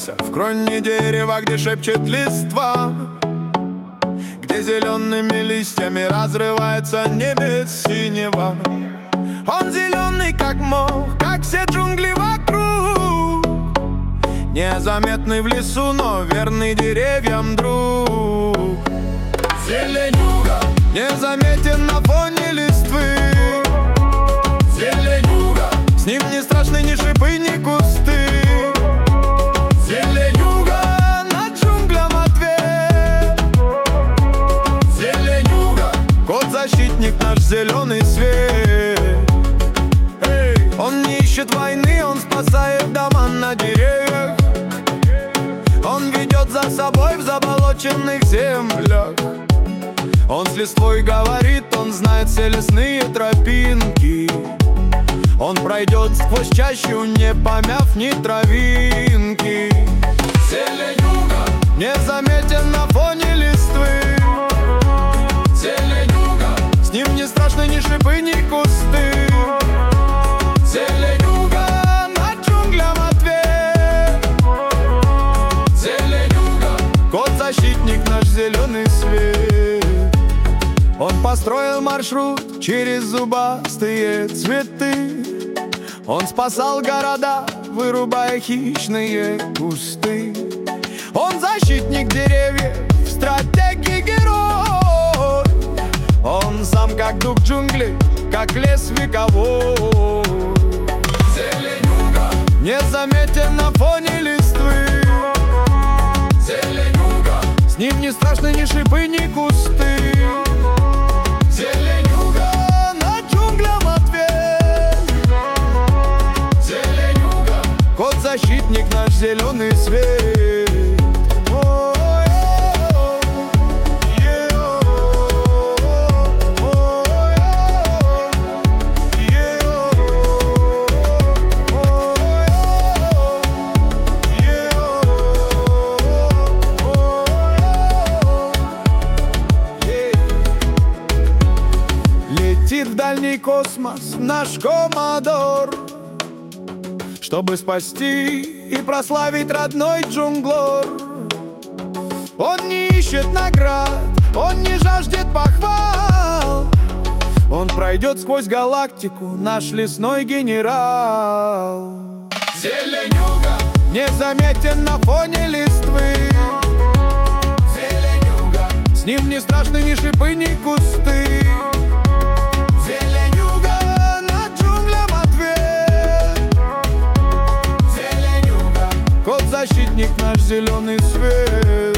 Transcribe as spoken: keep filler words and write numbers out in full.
Забьемся в кроне дерева, где шепчет листва, где зелеными листьями разрывается небо синего. Он зеленый, как мох, как все джунгли вокруг, незаметный в лесу, но верный деревьям друг. Зеленюга незаметен на фоне листвы. Зеленюга, с ним не страшны ни шипы, ни кусты. Зеленюга, над джунглям ответ. Зеленюга, кот-защитник, наш зеленый свет. Эй! Он не ищет войны, он спасает дома на деревьях. Он ведет за собой в заболоченных землях. Он с листвой говорит, он знает все лесные тропинки. Он пройдет сквозь чащу, не помяв ни травинки. Зеленюга незаметен на фоне листвы. Зеленюга, с ним не страшны ни шипы, ни кусты. Зеленюга, над джунглям ответ. Зеленюга, кот-защитник, наш зеленый свет. Он построил маршрут через зубастые цветы. Он спасал города, вырубая хищные кусты. Он защитник деревьев, стратег и герой. Он сам как дух джунглей, как лес вековой. Зеленюга незаметен на фоне листвы. Зеленюга, с ним не страшны ни шипы, ни кусты. Зеленюга, над джунглям ответ. Зеленюга, кот-защитник, наш зеленый свет. Летит в дальний космос наш коммодор, чтобы спасти и прославить родной джунглор. Он не ищет наград, он не жаждет похвал. Он пройдет сквозь галактику, наш лесной генерал. Зеленюга незаметен на фоне листвы. Зеленюга, с ним не страшны ни шипы, ни кусты. Зеленюга, над джунглям ответ. Зеленюга, кот-защитник, наш зеленый свет.